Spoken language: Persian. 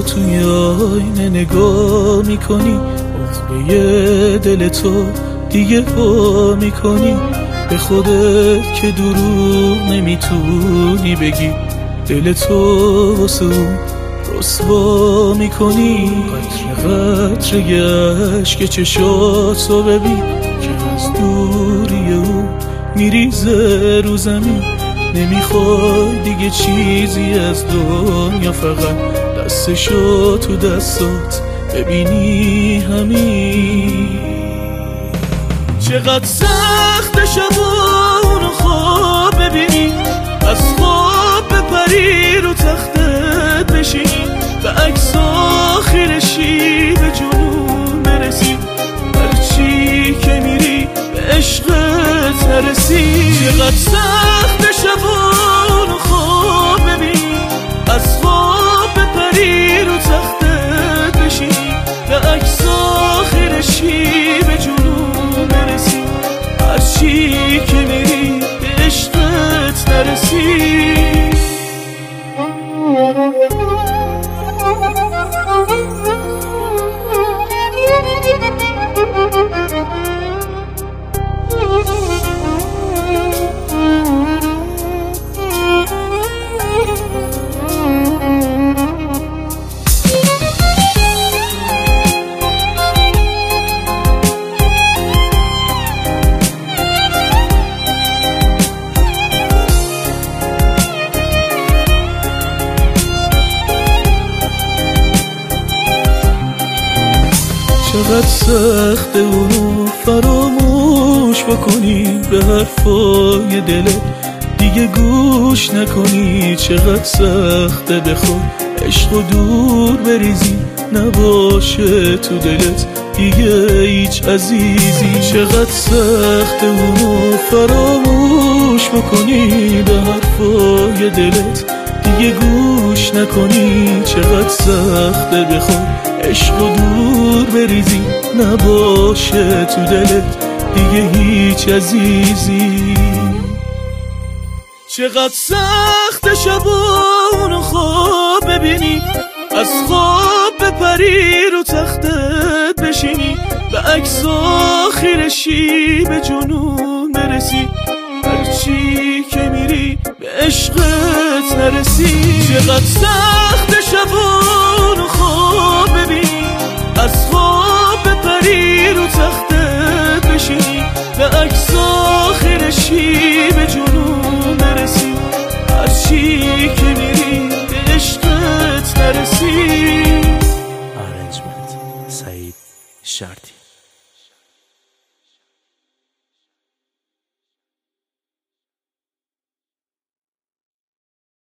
توی آینه نگاه میکنی، عقده دل تو دیگه وا میکنی، به خودت که دروغ نمیتونی بگی، دل تو واسه اون رسوا میکنی. قطره اشک چشاتو ببین که از دوری او میریزه رو زمین، نمیخوای دیگه چیزی از دنیا، فقط دستشو تو دستات ببینی همین. چقدر سخت شبانو خواب ببینی، از خواب بپری رو تختت بشینی، به عکس آخرشی به جنون برسی، هرچی که میری به عشقت نرسی. چقدر سخت شبانو خواب ببینی، از خواب بپری رو تختت بشینی، به عکس آخرشی به جنون برسی، هرچی که میری به عشقت نرسی. چقدر سخته اونو فراموش بکنی، به حرفای دلت دیگه گوش نکنی. چقدر سخته بخوای عشق و دور بریزی، نباشه تو دلت دیگه هیچ عزیزی. چقدر سخته اونو فراموش بکنی، به حرفای دلت دیگه گوش نکنی. چقدر سخته بخوای عشق و دور بریزی، نباشه تو دلت دیگه هیچ عزیزی. چقدر سخت شبانو خواب ببینی، از خواب بپری رو تختت بشینی، به عکس آخرشی به جنون برسی، هرچی که میری به عشقت نرسی. چقدر سخت شبانو خواب ببینی، از خواب بپری رو تختت بشینی، به عکس آخرشی به جنون برسی، هرچی که میری به عشقت نرسی. Arrangement سعید شرطی.